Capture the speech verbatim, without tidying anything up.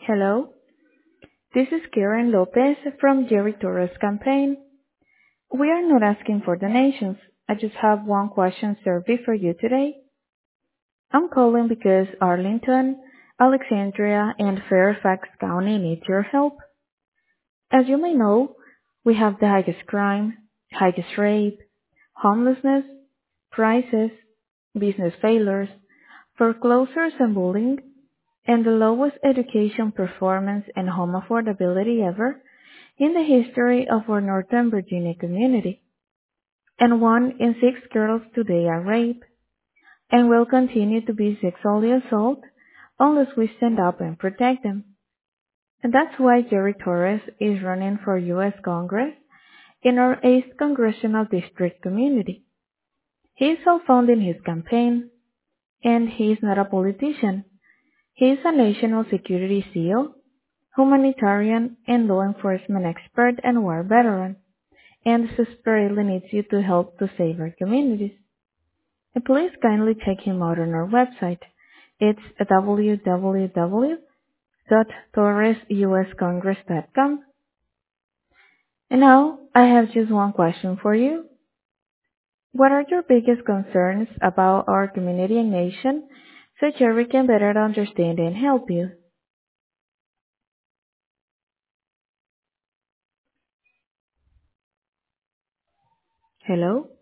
Hello, this is Karen Lopez from Jerry Torres' campaign. We are not asking for donations. I just have one question survey for you today. I'm calling because Arlington, Alexandria, and Fairfax County need your help. As you may know, we have the highest crime, highest rape, homelessness, prices, business failures, foreclosures and bullying, and the lowest education performance and home affordability ever in the history of our Northern Virginia community. And one in six girls today are raped, and will continue to be sexually assaulted unless we stand up and protect them. And that's why Jerry Torres is running for U S Congress in our eighth Congressional District community. He is self-funding his campaign, and he is not a politician. He is a national security SEAL, humanitarian, and law enforcement expert and war veteran, and desperately needs you to help to save our communities. And please kindly check him out on our website. It's w w w dot torres u s congress dot com. And now, I have just one question for you. What are your biggest concerns about our community and nation so Jerry can better understand and help you? Hello?